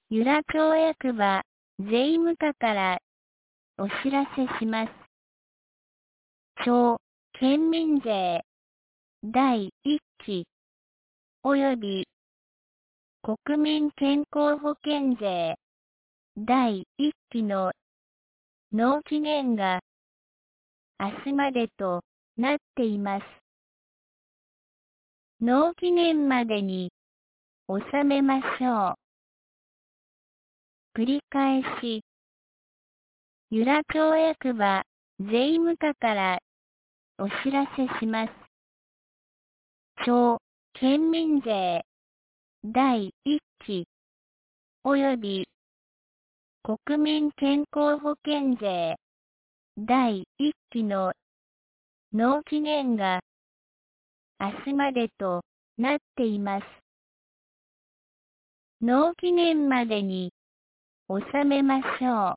由良町役場、税務課からお知らせします。町、県民税、第1期、及び国民健康保険税、第1期の納期限が明日までとなっています。納期限までに納めましょう。繰り返し、由良町役場、税務課からお知らせします。町、県民税、第1期、及び国民健康保険税、第1期の納期限が明日までとなっています。納期限までに納めましょう。